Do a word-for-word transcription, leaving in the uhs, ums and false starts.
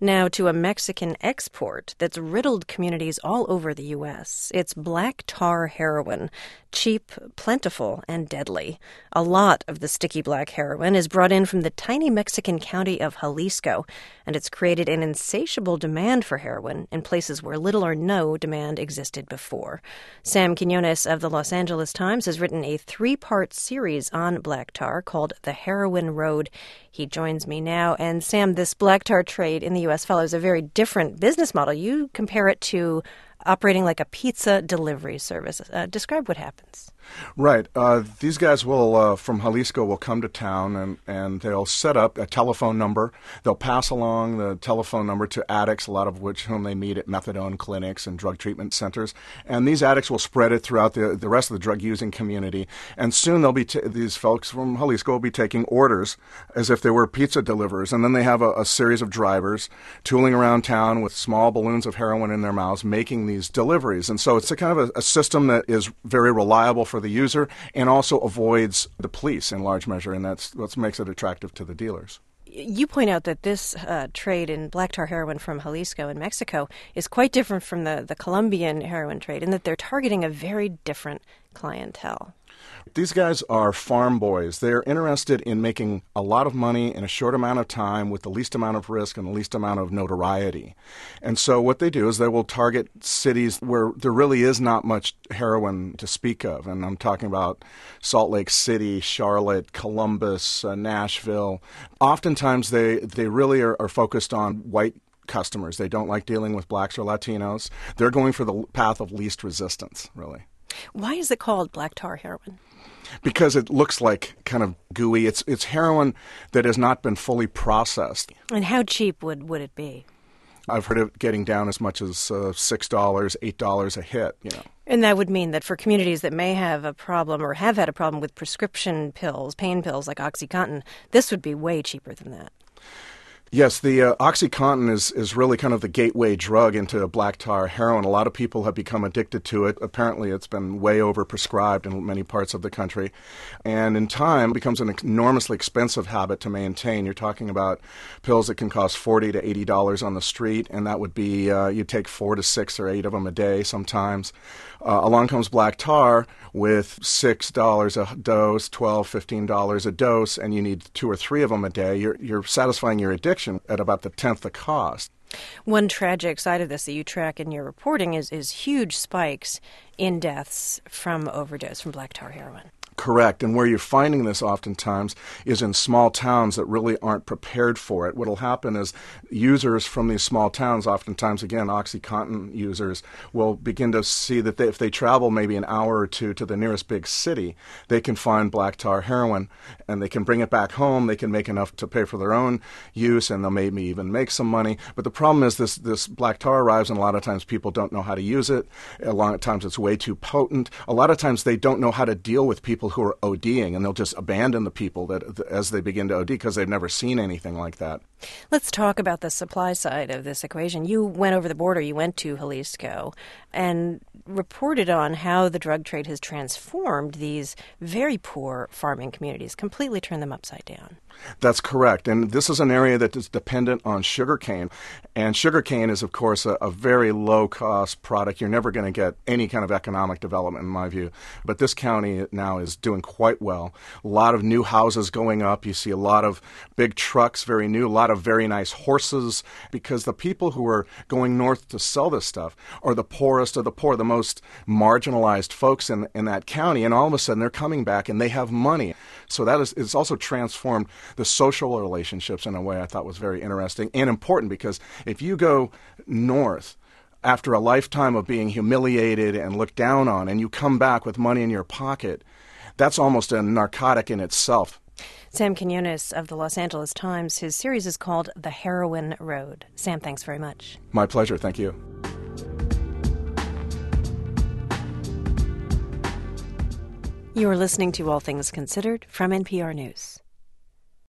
Now to a Mexican export that's riddled communities all over the U S. It's black tar heroin, cheap, plentiful, and deadly. A lot of the sticky black heroin is brought in from the tiny Mexican county of Jalisco, and it's created an insatiable demand for heroin in places where little or no demand existed before. Sam Quinones of the Los Angeles Times has written a three-part series on black tar called The Heroin Road. He joins me now. And Sam, this black tar trade in the U S follows a very different business model. You compare it to operating like a pizza delivery service. Uh, describe what happens. Right. Uh, these guys will, uh, from Jalisco, will come to town and, and they'll set up a telephone number. They'll pass along the telephone number to addicts, a lot of which whom they meet at methadone clinics and drug treatment centers. And these addicts will spread it throughout the, the rest of the drug-using community. And soon they'll be t- these folks from Jalisco will be taking orders as if they were pizza deliverers. And then they have a, a series of drivers tooling around town with small balloons of heroin in their mouths, making these deliveries. And so it's a kind of a, a system that is very reliable for the user and also avoids the police in large measure, and that's what makes it attractive to the dealers. You point out that this uh, trade in black tar heroin from Jalisco in Mexico is quite different from the, the Colombian heroin trade in that they're targeting a very different clientele. These guys are farm boys. They're interested in making a lot of money in a short amount of time with the least amount of risk and the least amount of notoriety. And so what they do is they will target cities where there really is not much heroin to speak of. And I'm talking about Salt Lake City, Charlotte, Columbus, uh, Nashville. Oftentimes they, they really are, are focused on white customers. They don't like dealing with blacks or Latinos. They're going for the path of least resistance, really. Why is it called black tar heroin? Because it looks like kind of gooey. It's it's heroin that has not been fully processed. And how cheap would, would it be? I've heard it getting down as much as uh, six dollars, eight dollars a hit, you know. And that would mean that for communities that may have a problem or have had a problem with prescription pills, pain pills like OxyContin, this would be way cheaper than that. Yes, the uh, OxyContin is, is really kind of the gateway drug into black tar heroin. A lot of people have become addicted to it. Apparently, it's been way overprescribed in many parts of the country. And in time, it becomes an enormously expensive habit to maintain. You're talking about pills that can cost forty to eighty dollars on the street, and that would be, uh, you take four to six or eight of them a day sometimes. Uh, along comes black tar with six dollars a dose, twelve dollars, fifteen dollars a dose, and you need two or three of them a day. You're, you're satisfying your addiction at about the tenth the cost. One tragic side of this that you track in your reporting is, is huge spikes in deaths from overdose from black tar heroin. Correct. And where you're finding this oftentimes is in small towns that really aren't prepared for it. What will happen is users from these small towns, oftentimes, again, OxyContin users, will begin to see that they, if they travel maybe an hour or two to the nearest big city, they can find black tar heroin and they can bring it back home. They can make enough to pay for their own use and they'll maybe even make some money. But the problem is this, this black tar arrives and a lot of times people don't know how to use it. A lot of times it's way too potent. A lot of times they don't know how to deal with people who are ODing, and they'll just abandon the people that as they begin to O D because they've never seen anything like that. Let's talk about the supply side of this equation. You went over the border, you went to Jalisco, and reported on how the drug trade has transformed these very poor farming communities, completely turned them upside down. That's correct. And this is an area that is dependent on sugarcane. And sugarcane is, of course, a, a very low-cost product. You're never going to get any kind of economic development, in my view. But this county now is doing quite well. A lot of new houses going up. You see a lot of big trucks, very new, a lot of very nice horses, because the people who are going north to sell this stuff are the poorest of the poor, the most marginalized folks in, in that county. And all of a sudden, they're coming back and they have money. So that is it's also transformed the social relationships in a way I thought was very interesting and important, because if you go north after a lifetime of being humiliated and looked down on and you come back with money in your pocket, that's almost a narcotic in itself. Sam Quinones of the Los Angeles Times. His series is called The Heroin Road. Sam, thanks very much. My pleasure. Thank you. You are listening to All Things Considered from N P R News.